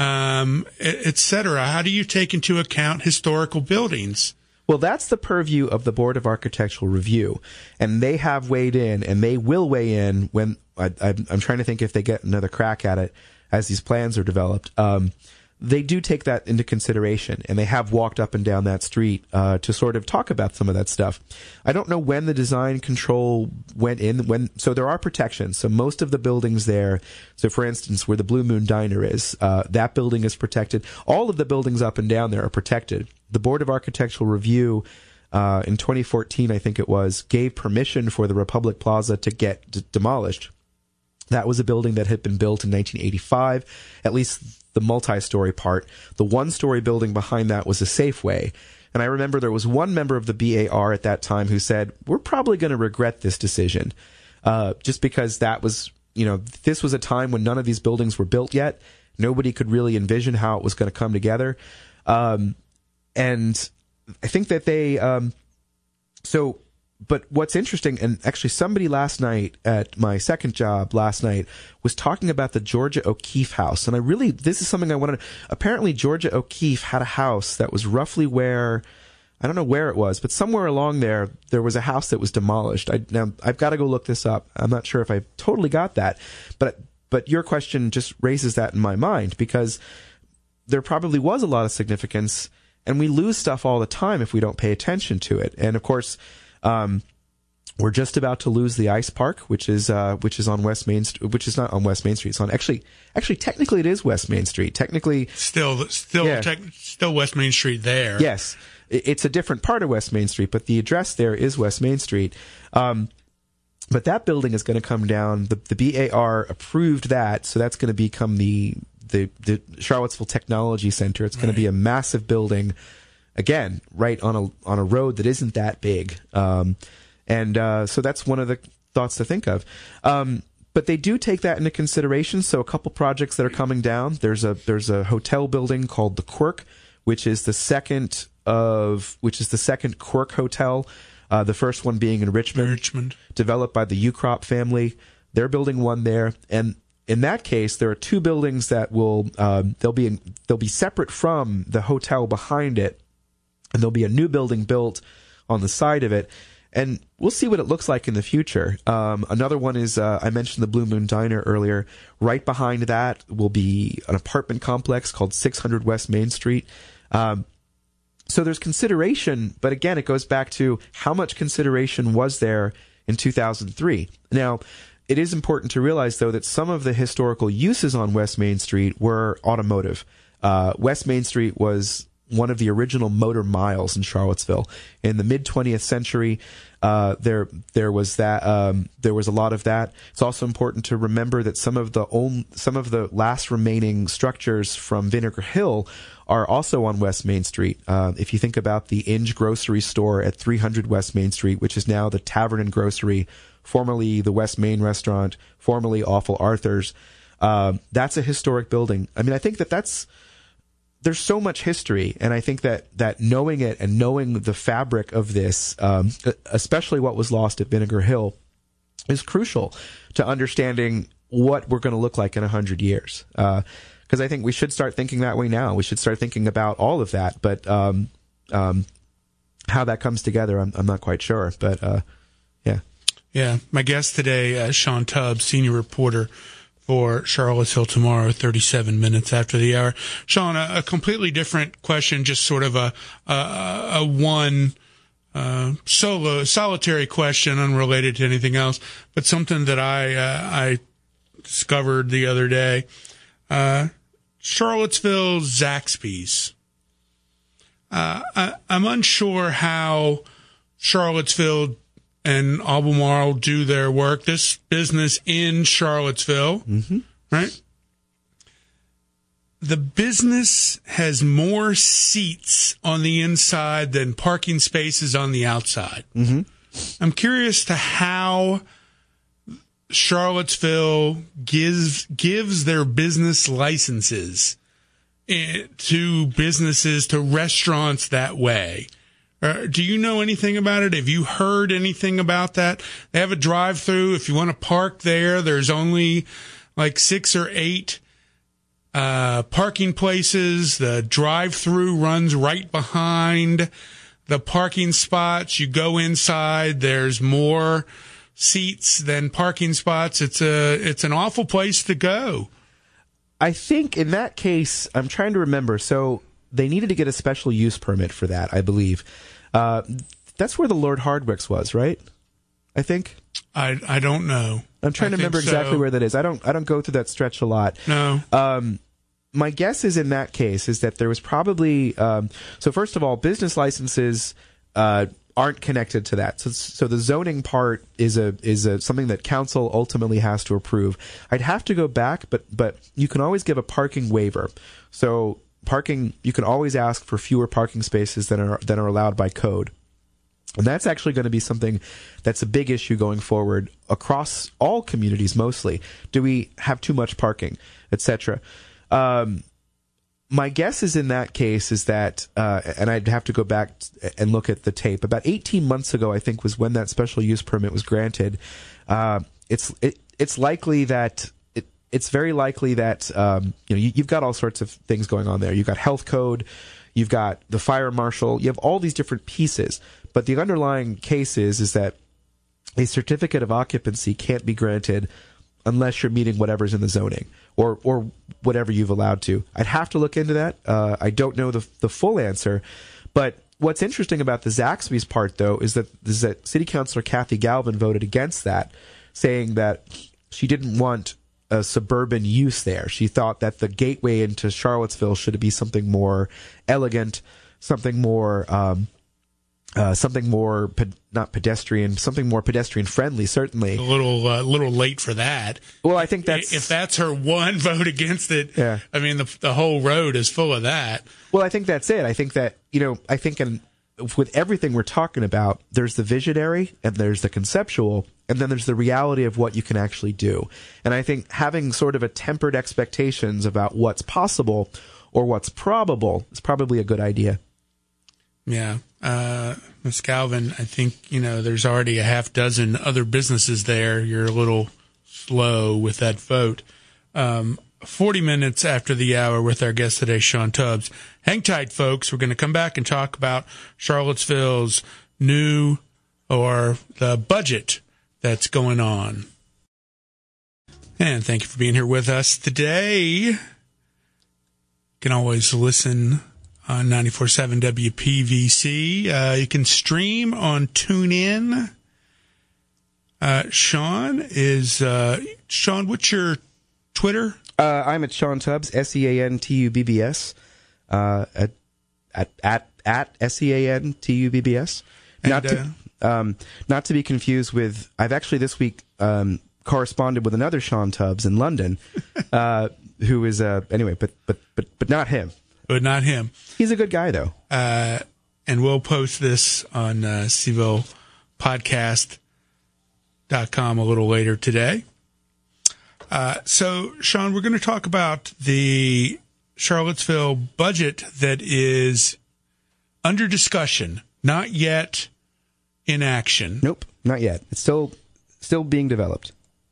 S2: um, et cetera, how do you take into account historical buildings?
S3: Well, that's the purview of the Board of Architectural Review, and they have weighed in, and they will weigh in when I, I, I'm trying to think if they get another crack at it as these plans are developed. Um, they do take that into consideration, and they have walked up and down that street uh, to sort of talk about some of that stuff. I don't know when the design control went in. When so there are protections. So most of the buildings there. So for instance, where the Blue Moon Diner is, uh, that building is protected. All of the buildings up and down there are protected. The Board of Architectural Review uh, in twenty fourteen, I think it was, gave permission for the Republic Plaza to get d- demolished. That was a building that had been built in nineteen eighty-five, at least the multi-story part. The one-story building behind that was a Safeway. And I remember there was one member of the B A R at that time who said, we're probably going to regret this decision, uh, just because that was, you know, this was a time when none of these buildings were built yet. Nobody could really envision how it was going to come together. Um, and I think that they, um, so... But what's interesting, and actually somebody last night at my second job last night was talking about the Georgia O'Keeffe house. And I really, this is something I wanted to, apparently Georgia O'Keeffe had a house that was roughly where, I don't know where it was, but somewhere along there, there was a house that was demolished. I, now, I've got to go look this up. I'm not sure if I totally got that. But, but your question just raises that in my mind, because there probably was a lot of significance, and we lose stuff all the time if we don't pay attention to it. And of course, Um, we're just about to lose the ice park, which is uh, which is on West Main, St- which is not on West Main Street. It's on actually, actually, technically, it is West Main Street. Technically,
S2: still, still,
S3: yeah.
S2: tech, still West Main Street there.
S3: Yes, it's a different part of West Main Street, but the address there is West Main Street. Um, but that building is going to come down. The, the B A R approved that, so that's going to become the the, the Charlottesville Technology Center. It's going right. to be a massive building. Again, right on a on a road that isn't that big, um, and uh, so that's one of the thoughts to think of. Um, but they do take that into consideration. So a couple projects that are coming down. There's a there's a hotel building called the Quirk, which is the second of which is the second Quirk hotel. Uh, the first one being in Richmond,
S2: Richmond,
S3: developed by the Ukrop family. They're building one there, and in that case, there are two buildings that will um, they'll be in, they'll be separate from the hotel behind it, and there'll be a new building built on the side of it, and we'll see what it looks like in the future. Um, another one is uh, I mentioned the Blue Moon Diner earlier. Right behind that will be an apartment complex called six hundred West Main Street. Um, So there's consideration, but again, it goes back to how much consideration was there in two thousand three. Now, it is important to realize, though, that some of the historical uses on West Main Street were automotive. Uh, West Main Street was one of the original motor miles in Charlottesville. In the mid twentieth century, uh, there there was that um, there was a lot of that. It's also important to remember that some of the old, some of the last remaining structures from Vinegar Hill are also on West Main Street. Uh, if you think about the Inge grocery store at three hundred West Main Street, which is now the Tavern and Grocery, formerly the West Main Restaurant, formerly Awful Arthur's, uh, that's a historic building. I mean, I think that that's there's so much history, and I think that that knowing it and knowing the fabric of this, um, especially what was lost at Vinegar Hill, is crucial to understanding what we're going to look like in a hundred years. Uh, Because I think we should start thinking that way now. We should start thinking about all of that. But um, um, how that comes together, I'm, I'm not quite sure. But uh, yeah.
S2: Yeah. My guest today, uh, Sean Tubbs, senior reporter for Charlottesville Tomorrow, thirty-seven minutes after the hour. Sean, a, a completely different question, just sort of a, a, a one uh, solo, solitary question, unrelated to anything else, but something that I, uh, I discovered the other day. Uh, Charlottesville Zaxby's. Uh, I, I'm unsure how Charlottesville and Albemarle do their work. This business in Charlottesville,
S3: mm-hmm.
S2: right? The business has more seats on the inside than parking spaces on the outside.
S3: Mm-hmm.
S2: I'm curious to how Charlottesville gives gives their business licenses to businesses, to restaurants that way. Uh, do you know anything about it? Have you heard anything about that? They have a drive-through. If you want to park there, there's only like six or eight uh, parking places. The drive-through runs right behind the parking spots. You go inside, there's more seats than parking spots. It's a it's an awful place to go.
S3: I think in that case, I'm trying to remember. So they needed to get a special use permit for that, I believe. Uh, that's where the Lord Hardwick's was, right? I think.
S2: I I don't know.
S3: I'm trying
S2: I
S3: to remember
S2: so.
S3: exactly where that is. I don't I don't go through that stretch a lot.
S2: No.
S3: Um, my guess is in that case is that there was probably um, so first of all, business licenses uh, aren't connected to that. So, so the zoning part is a is a something that council ultimately has to approve. I'd have to go back, but but you can always give a parking waiver. So parking, you can always ask for fewer parking spaces than are than are allowed by code. And that's actually going to be something that's a big issue going forward across all communities mostly. Do we have too much parking, et cetera? Um, my guess is in that case is that, uh, and I'd have to go back and look at the tape, about eighteen months ago, I think, was when that special use permit was granted. Uh, it's it, it's likely that it, it's very likely that um, you know you, you've got all sorts of things going on there. You've got health code, you've got the fire marshal, you have all these different pieces. But the underlying case is is that a certificate of occupancy can't be granted unless you're meeting whatever's in the zoning or or whatever you've allowed to. I'd have to look into that. Uh, I don't know the the full answer, but what's interesting about the Zaxby's part, though, is that, is that City Councilor Kathy Galvin voted against that, saying that she didn't want a suburban use there. She thought that the gateway into Charlottesville should be something more elegant, something more um, uh, something more pe- not pedestrian, something more pedestrian friendly. Certainly,
S2: a little uh, little late for that.
S3: Well, I think that's
S2: if that's her one vote against it.
S3: Yeah.
S2: I mean, the the whole road is full of that.
S3: Well, I think that's it. I think that you know, I think in with everything we're talking about, there's the visionary and there's the conceptual, and then there's the reality of what you can actually do. And I think having sort of a tempered expectations about what's possible or what's probable is probably a good idea.
S2: Yeah. Uh, Miss Galvin, I think, you know, there's already a half dozen other businesses there. You're a little slow with that vote. Um, forty minutes after the hour with our guest today, Sean Tubbs. Hang tight, folks. We're going to come back and talk about Charlottesville's new or the budget that's going on. And thank you for being here with us today. You can always listen on ninety-four point seven W P V C. Uh, you can stream on TuneIn. Uh, Sean is, uh, Sean, what's your Twitter?
S3: Uh, I'm at Sean Tubbs, S E A N T U B B S, uh, at, at, at, at S E A N T U B B S.
S2: And,
S3: not to, uh, um, not to be confused with, I've actually this week, um, corresponded with another Sean Tubbs in London, uh, who is, uh, anyway, but, but, but, but not him.
S2: But not him.
S3: He's a good guy, though.
S2: Uh, and we'll post this on uh, C V O podcast dot com a little later today. Uh, so, Sean, we're going to talk about the Charlottesville budget that is under discussion, not yet in action.
S3: Nope, not yet. It's still still being developed.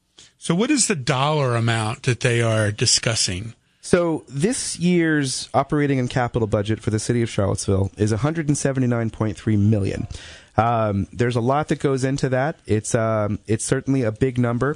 S2: So what is the dollar amount that they are discussing?
S3: So this year's operating and capital budget for the city of Charlottesville is one hundred seventy-nine point three million dollars. Um, there's a lot that goes into that. It's um, it's certainly a big number.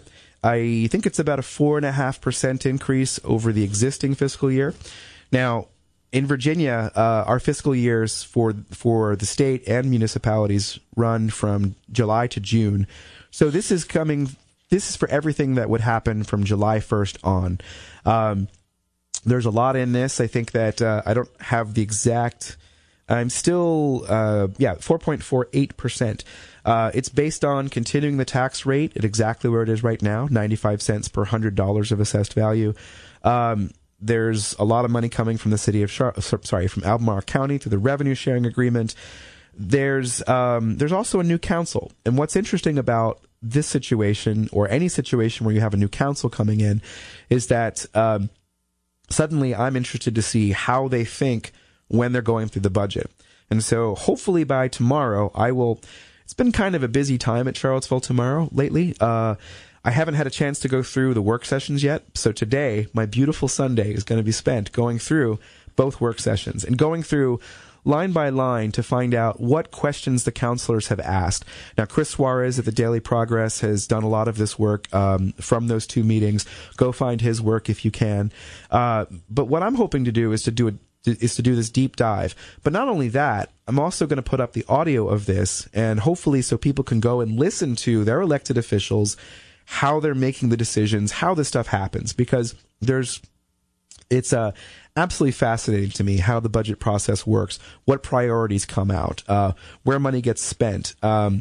S3: I think it's about a four and a half percent increase over the existing fiscal year. Now, in Virginia, uh, our fiscal years for for the state and municipalities run from July to June. So this is coming. This is for everything that would happen from July first on. Um, There's a lot in this. I think that uh, I don't have the exact. I'm still, uh, yeah, four point four eight percent. Uh, it's based on continuing the tax rate at exactly where it is right now, ninety-five cents per one hundred dollars of assessed value. Um, there's a lot of money coming from the city of Char- sorry, from Albemarle County through the revenue sharing agreement. There's um, there's also a new council, and what's interesting about this situation or any situation where you have a new council coming in is that. Um, Suddenly, I'm interested to see how they think when they're going through the budget. And so hopefully by tomorrow, I will... It's been kind of a busy time at Charlottesville tomorrow lately. Uh, I haven't had a chance to go through the work sessions yet. So today, my beautiful Sunday is going to be spent going through both work sessions and going through line by line to find out what questions the counselors have asked. Now, Chris Suarez at the Daily Progress has done a lot of this work um, from those two meetings. Go find his work if you can. Uh, but what I'm hoping to do is to do a is to do this deep dive. But not only that, I'm also going to put up the audio of this, and hopefully so people can go and listen to their elected officials, how they're making the decisions, how this stuff happens, because there's it's uh, absolutely fascinating to me how the budget process works, what priorities come out, uh, where money gets spent. Um,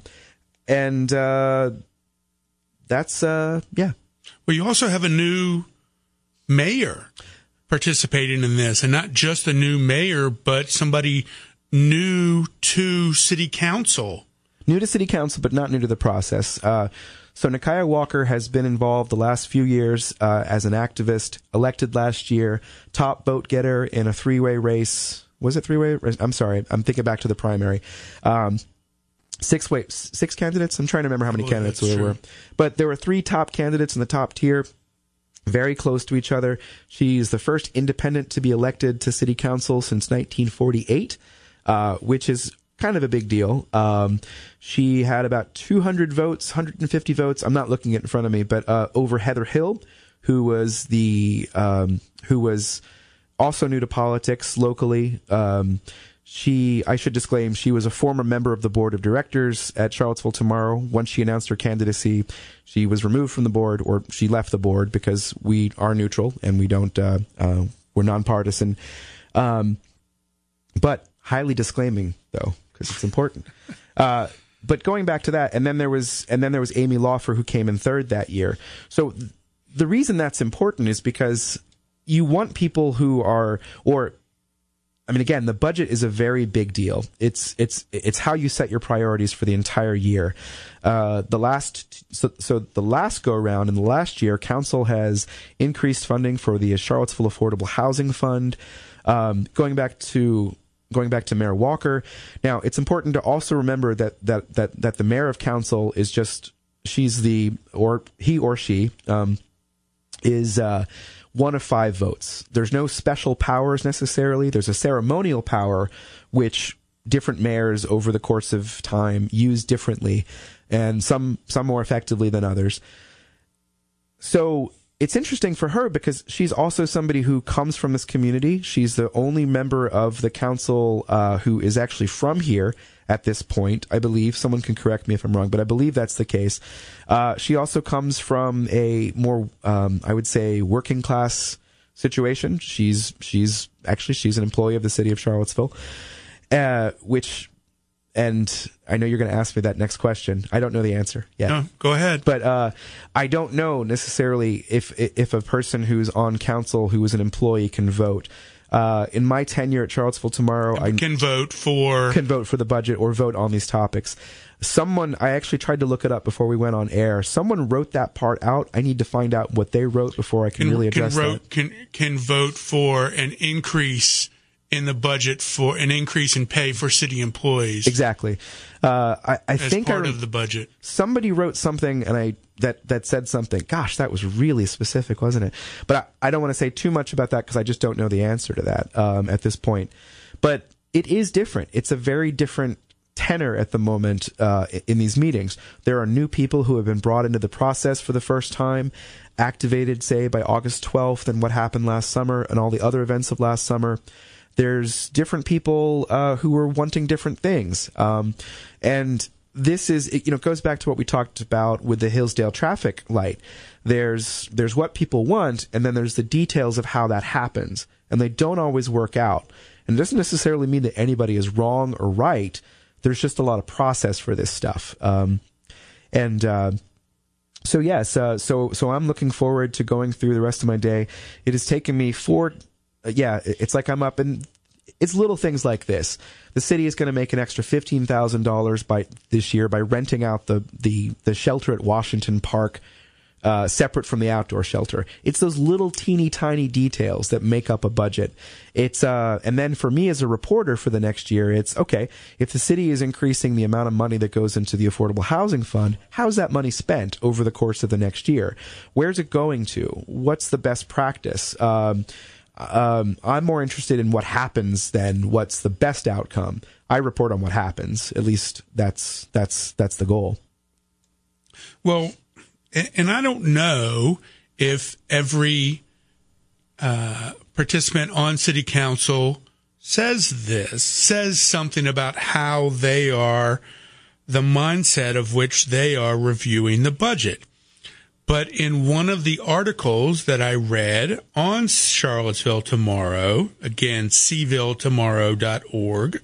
S3: and uh, that's, uh, yeah.
S2: Well, you also have a new mayor participating in this, and not just a new mayor, but somebody new to city council.
S3: New to city council, but not new to the process. Uh, so Nakia Walker has been involved the last few years uh, as an activist, elected last year, top vote getter in a three-way race. Was it three-way? I'm sorry. I'm thinking back to the primary. Um, six way, six candidates. I'm trying to remember how many oh, candidates there true. were. But there were three top candidates in the top tier, very close to each other. She's the first independent to be elected to city council since nineteen forty-eight, uh, which is kind of a big deal. Um, she had about two hundred votes, one hundred fifty votes. I'm not looking at it in front of me, but uh, over Heather Hill, who was the um, who was also new to politics locally. Um, she, I should disclaim, she was a former member of the board of directors at Charlottesville Tomorrow. Once she announced her candidacy, she was removed from the board, or she left the board because we are neutral and we don't, uh, uh, we're nonpartisan. Um, but highly disclaiming though, because it's important. Uh, but going back to that, and then there was, and then there was Amy Laufer, who came in third that year. So th- the reason that's important is because you want people who are, or, I mean, again, the budget is a very big deal. It's it's it's how you set your priorities for the entire year. Uh, the last so, so the last go around in the last year, council has increased funding for the Charlottesville Affordable Housing Fund. Um, going back to going back to Mayor Walker. Now, it's important to also remember that that that that the mayor of council is just she's the or he or she um, is uh, one of five votes. There's no special powers necessarily. There's a ceremonial power which different mayors over the course of time use differently, and some some more effectively than others. So it's interesting for her because she's also somebody who comes from this community. She's the only member of the council uh, who is actually from here at this point, I believe. Someone can correct me if I'm wrong, but I believe that's the case. Uh, she also comes from a more, um, I would say, working class situation. She's she's actually she's an employee of the city of Charlottesville, uh, which. And I know you're going to ask me that next question. I don't know the answer yet.
S2: No, go ahead.
S3: But uh, I don't know necessarily if if a person who's on council who is an employee can vote. Uh, in my tenure at Charlottesville Tomorrow, I
S2: can vote for
S3: can vote for the budget or vote on these topics. Someone, I actually tried to look it up before we went on air. Someone wrote that part out. I need to find out what they wrote before I can,
S2: can
S3: really
S2: can
S3: address
S2: wrote,
S3: that.
S2: Can can vote for an increase in the budget for an increase in pay for city employees.
S3: Exactly. Uh, I, I
S2: as
S3: think
S2: part
S3: I,
S2: of the budget.
S3: Somebody wrote something, and I that that said something. Gosh, that was really specific, wasn't it? But I, I don't want to say too much about that because I just don't know the answer to that um, at this point. But it is different. It's a very different tenor at the moment uh, in these meetings. There are new people who have been brought into the process for the first time, activated, say, by August twelfth, and what happened last summer and all the other events of last summer. There's different people uh, who are wanting different things. Um, and this is, it, you know, it goes back to what we talked about with the Hillsdale traffic light. There's, there's what people want, and then there's the details of how that happens. And they don't always work out. And it doesn't necessarily mean that anybody is wrong or right. There's just a lot of process for this stuff. Um, and, uh, so yes, uh, so, so I'm looking forward to going through the rest of my day. It has taken me four Yeah, it's like I'm up, and it's little things like this. The city is going to make an extra fifteen thousand dollars by this year by renting out the, the, the shelter at Washington Park, uh, separate from the outdoor shelter. It's those little teeny tiny details that make up a budget. It's uh, and then for me as a reporter for the next year, it's okay. If the city is increasing the amount of money that goes into the Affordable Housing Fund, how's that money spent over the course of the next year? Where's it going to? What's the best practice? Um, Um, I'm more interested in what happens than what's the best outcome. I report on what happens. At least that's that's that's the goal.
S2: Well, and I don't know if every uh, participant on city council says this, says something about how they are, the mindset of which they are reviewing the budget. But in one of the articles that I read on Charlottesville Tomorrow, again, c ville tomorrow dot org,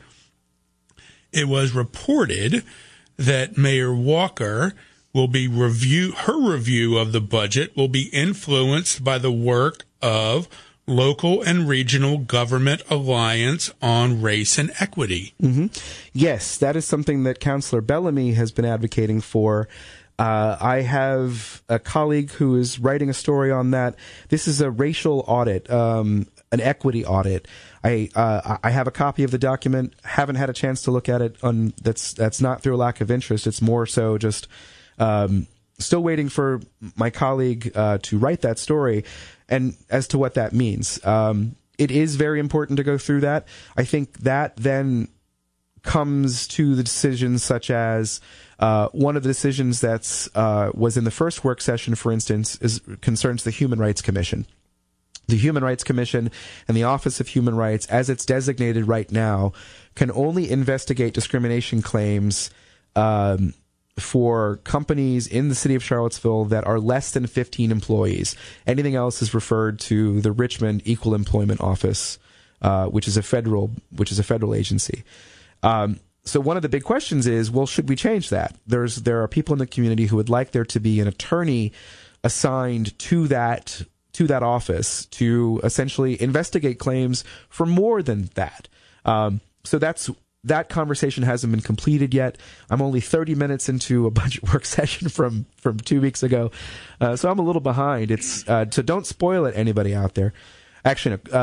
S2: it was reported that Mayor Walker will be review, her review of the budget will be influenced by the work of Local and Regional Government Alliance on Race and Equity.
S3: Mm-hmm. Yes, that is something that Councilor Bellamy has been advocating for. Uh, I have a colleague who is writing a story on that. This is a racial audit, um, an equity audit. I uh, I have a copy of the document. Haven't had a chance to look at it. On that's that's not through a lack of interest. It's more so just um, still waiting for my colleague uh, to write that story, and as to what that means. Um, it is very important to go through that. I think that then comes to the decisions such as uh, one of the decisions that's uh, was in the first work session, for instance, is concerns the Human Rights Commission. The Human Rights Commission and the Office of Human Rights, as it's designated right now, can only investigate discrimination claims um, for companies in the city of Charlottesville that are less than fifteen employees. Anything else is referred to the Richmond Equal Employment Office, uh, which is a federal, which is a federal agency. Um, so one of the big questions is, well, should we change that? There's there are people in the community who would like there to be an attorney assigned to that to that office to essentially investigate claims for more than that. Um, so that's that conversation hasn't been completed yet. I'm only thirty minutes into a budget work session from from two weeks ago, uh, so I'm a little behind. It's uh, so don't spoil it, anybody out there. Actually, a uh,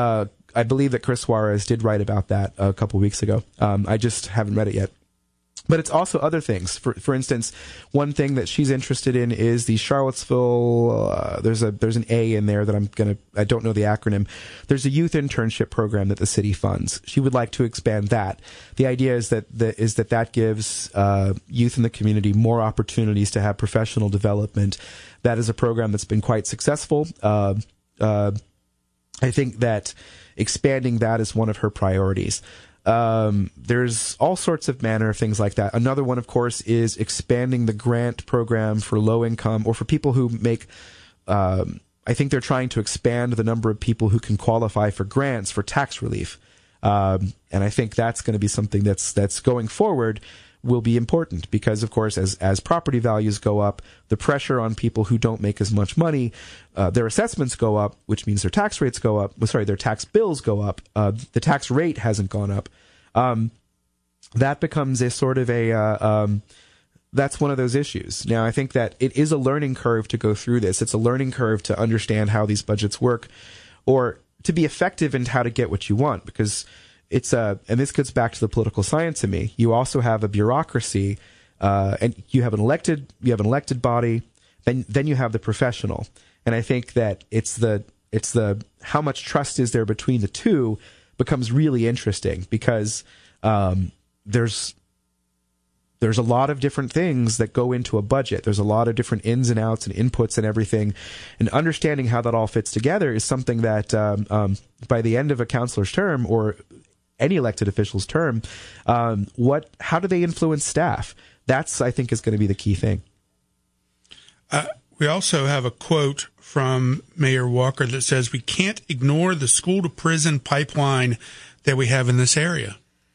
S3: I believe that Chris Suarez did write about that a couple weeks ago. Um, I just haven't read it yet. But it's also other things. For for instance, one thing that she's interested in is the Charlottesville. Uh, there's a there's an A in there that I'm gonna. I don't know the acronym. There's a youth internship program that the city funds. She would like to expand that. The idea is that the, is that that gives uh, youth in the community more opportunities to have professional development. That is a program that's been quite successful. Uh, uh, I think that expanding that is one of her priorities. Um, there's all sorts of manner of things like that. Another one, of course, is expanding the grant program for low income or for people who make, um, I think they're trying to expand the number of people who can qualify for grants for tax relief. Um, and I think that's going to be something that's, that's going forward will be important because, of course, as, as property values go up, the pressure on people who don't make as much money, uh, their assessments go up, which means their tax rates go up. Well, sorry, their tax bills go up. Uh, the tax rate hasn't gone up. Um, that becomes a sort of a, uh, um, that's one of those issues. Now, I think that it is a learning curve to go through this. It's a learning curve to understand how these budgets work or to be effective in how to get what you want because it's a, and this gets back to the political science in me. You also have a bureaucracy, uh, and you have an elected, you have an elected body, then, then you have the professional. And I think that it's the, it's the, how much trust is there between the two becomes really interesting because, um, there's, there's a lot of different things that go into a budget. There's a lot of different ins and outs and inputs and everything. And understanding how that all fits together is something that, um, um, by the end of a counselor's term or any elected official's term, um, what, how do they influence staff? That's, I think, is going to be the key thing.
S2: Uh, we also have a quote from Mayor Walker that says, we can't ignore the school to prison pipeline that we have in this area.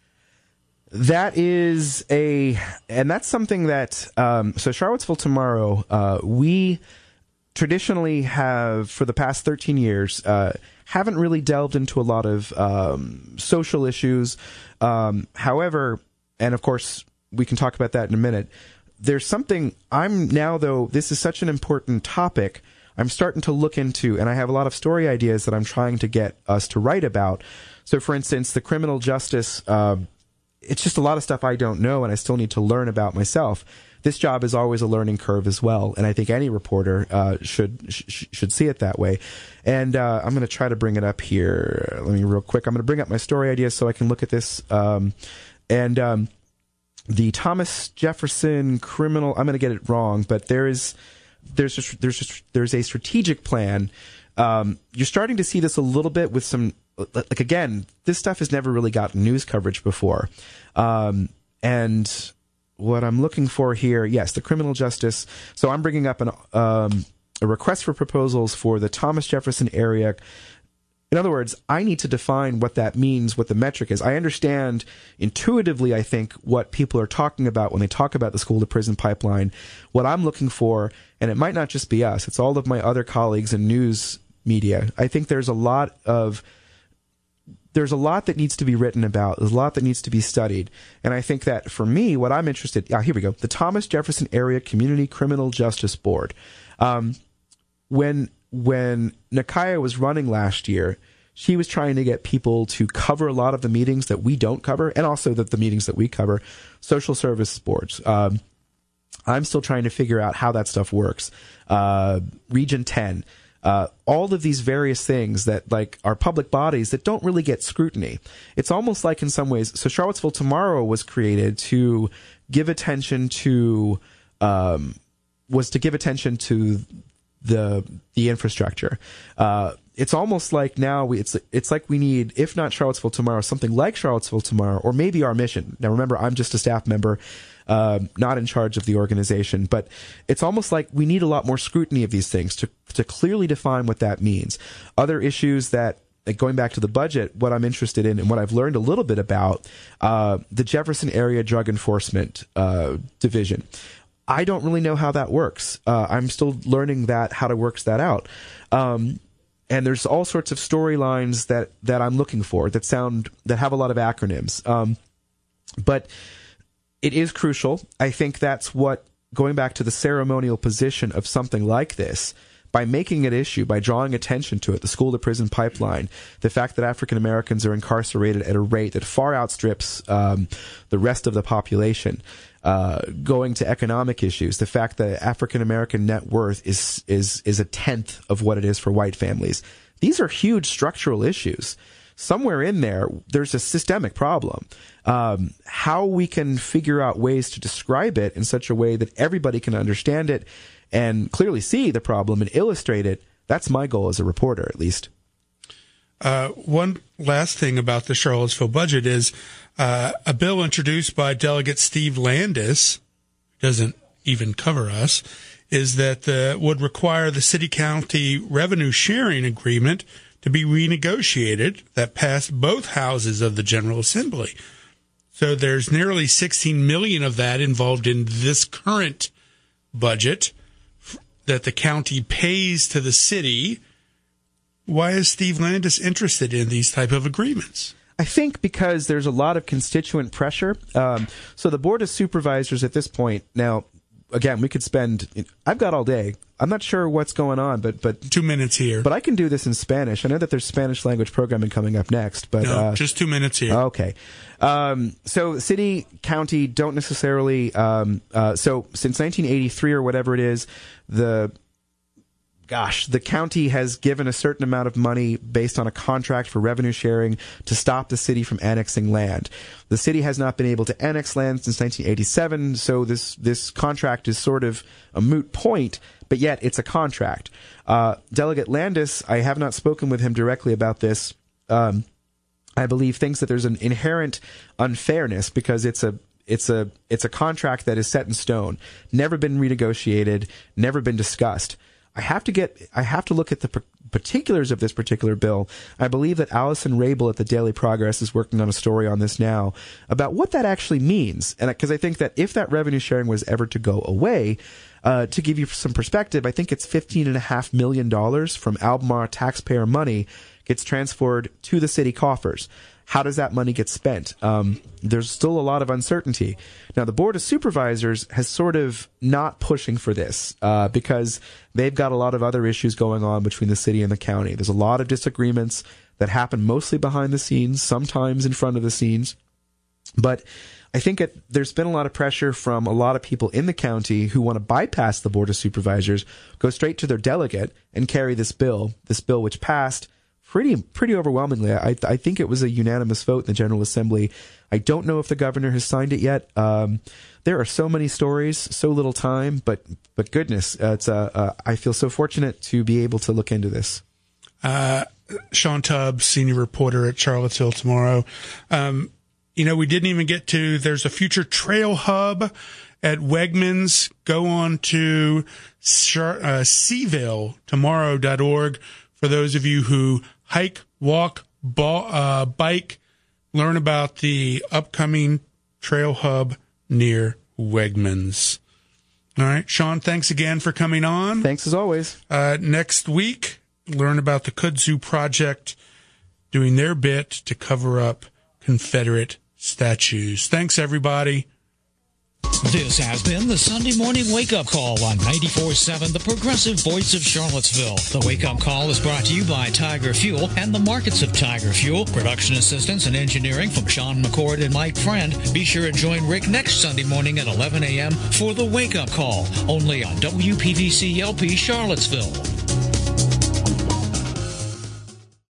S3: That is a, and that's something that, um, so Charlottesville Tomorrow, uh, we traditionally have, for the past thirteen years, uh, haven't really delved into a lot of um, social issues. Um, however, and of course, we can talk about that in a minute. There's something I'm now, though, this is such an important topic, I'm starting to look into, and I have a lot of story ideas that I'm trying to get us to write about. So, for instance, the criminal justice, uh, it's just a lot of stuff I don't know, and I still need to learn about myself. This job is always a learning curve as well, and I think any reporter uh, should sh- should see it that way. And uh, I'm going to try to bring it up here. Let me real quick. I'm going to bring up my story ideas so I can look at this. Um, and um, the Thomas Jefferson criminal. I'm going to get it wrong, but there is there's just, there's just, there's a strategic plan. Um, you're starting to see this a little bit with some. Like again, this stuff has never really gotten news coverage before, um, and. What I'm looking for here, yes, the criminal justice. So I'm bringing up an, um, a request for proposals for the Thomas Jefferson area. In other words, I need to define what that means, what the metric is. I understand intuitively, I think, what people are talking about when they talk about the school to prison pipeline. What I'm looking for, and it might not just be us, it's all of my other colleagues in news media. I think there's a lot of There's a lot that needs to be written about. There's a lot that needs to be studied. And I think that for me, what I'm interested in, ah, here we go. The Thomas Jefferson Area Community Criminal Justice Board. Um, when, when Nakaya was running last year, she was trying to get people to cover a lot of the meetings that we don't cover and also the, the meetings that we cover, social service boards. Um, I'm still trying to figure out how that stuff works. Uh, Region ten. Uh, all of these various things that like are public bodies that don't really get scrutiny. It's almost like in some ways, so Charlottesville Tomorrow was created to give attention to, um, was to give attention to the, the infrastructure. Uh, it's almost like now we, it's, it's like we need, if not Charlottesville Tomorrow, something like Charlottesville Tomorrow, or maybe Our Mission. Now remember, I'm just a staff member. Um, not in charge of the organization, but it's almost like we need a lot more scrutiny of these things to to clearly define what that means. Other issues that, like going back to the budget, what I'm interested in and what I've learned a little bit about, uh, the Jefferson Area Drug Enforcement uh, Division. I don't really know how that works. Uh, I'm still learning that, how to work that out. Um, and there's all sorts of storylines that, that I'm looking for that sound, that have a lot of acronyms. Um, but it is crucial. I think that's what, going back to the ceremonial position of something like this, by making it issue, by drawing attention to it, the school-to-prison pipeline, the fact that African Americans are incarcerated at a rate that far outstrips um, the rest of the population, uh, going to economic issues, the fact that African American net worth is is is a tenth of what it is for white families. These are huge structural issues. Somewhere in there, there's a systemic problem. Um, how we can figure out ways to describe it in such a way that everybody can understand it and clearly see the problem and illustrate it, that's my goal as a reporter, at least.
S2: Uh, one last thing about the Charlottesville budget is uh, a bill introduced by Delegate Steve Landis, doesn't even cover us, is that the, would require the city-county revenue sharing agreement to be renegotiated that passed both houses of the General Assembly. So there's nearly sixteen million dollars of that involved in this current budget that the county pays to the city. Why is Steve Landis interested in these type of agreements?
S3: I think because there's a lot of constituent pressure. Um, so the Board of Supervisors at this point, now, again, we could spend, I've got all day. I'm not sure what's going on, but, but
S2: two minutes here.
S3: But I can do this in Spanish. I know that there's Spanish language programming coming up next, but
S2: no,
S3: uh,
S2: just two minutes here.
S3: Okay. Um, so city, county don't necessarily, um, uh, so since nineteen eighty-three or whatever it is, the, gosh, the county has given a certain amount of money based on a contract for revenue sharing to stop the city from annexing land. The city has not been able to annex land since nineteen eighty-seven, so this, this contract is sort of a moot point, but yet it's a contract. Uh, Delegate Landis, I have not spoken with him directly about this, um, I believe thinks that there's an inherent unfairness because it's a It's a it's a contract that is set in stone, never been renegotiated, never been discussed. I have to get I have to look at the particulars of this particular bill. I believe that Allison Rabel at the Daily Progress is working on a story on this now about what that actually means. And because I think that if that revenue sharing was ever to go away, uh, to give you some perspective, I think it's fifteen and a half million dollars from Albemarle taxpayer money gets transferred to the city coffers. How does that money get spent? Um, there's still a lot of uncertainty. Now, the Board of Supervisors has sort of not pushing for this uh, because they've got a lot of other issues going on between the city and the county. There's a lot of disagreements that happen mostly behind the scenes, sometimes in front of the scenes. But I think it, there's been a lot of pressure from a lot of people in the county who want to bypass the Board of Supervisors, go straight to their delegate, and carry this bill, this bill which passed pretty pretty overwhelmingly. I, I think it was a unanimous vote in the General Assembly. I don't know if the governor has signed it yet. Um, there are so many stories, so little time, but but goodness, uh, it's uh, uh, I feel so fortunate to be able to look into this.
S2: Uh, Sean Tubbs, senior reporter at Charlottesville Tomorrow. Um, you know, we didn't even get to, there's a future trail hub at Wegmans. Go on to Char- uh, Seville Tomorrow dot org for those of you who hike, walk, ball, uh, bike, learn about the upcoming trail hub near Wegmans. All right, Sean, thanks again for coming on.
S3: Thanks as always.
S2: Uh, next week, learn about the Kudzu Project doing their bit to cover up Confederate statues. Thanks, everybody.
S1: This has been the Sunday Morning Wake Up Call on ninety-four point seven, the progressive voice of Charlottesville. The Wake Up Call is brought to you by Tiger Fuel and the markets of Tiger Fuel. Production assistance and engineering from Sean McCord and Mike Friend. Be sure to join Rick next Sunday morning at eleven a.m. for the Wake Up Call, only on W P V C L P Charlottesville.